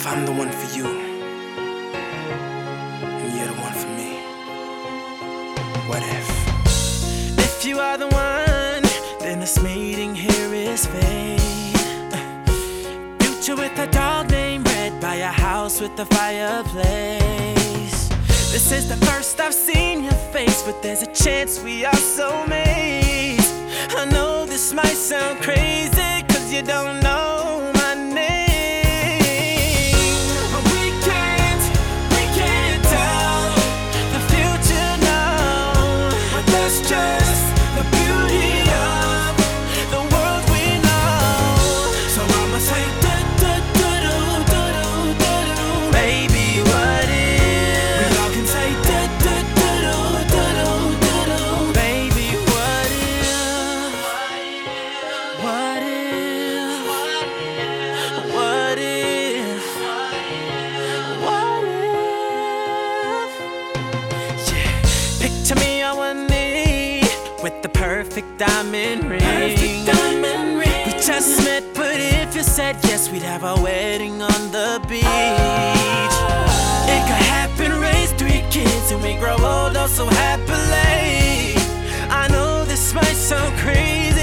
If I'm the one for you, and you're the one for me, what if? If you are the one, then this meeting here is fate. Future with a dog named Red by a house with a fireplace. This is the first I've seen your face, but there's a chance we are soulmates. I know this might sound crazy, cause you don't know my name, but we can't tell the future now. But that's just the beauty of the world we know. So I'ma say do-do-do-do-do-do-do. Baby, what if? We all can say do-do-do-do-do-do-do. Baby, what if? What if? What if? What if? Yeah. Picture me on one knee with the perfect diamond ring. We just met, but if you said yes, we'd have our wedding on the beach. It could happen, raise 3 kids, and we grow old oh so happily. I know this might sound crazy,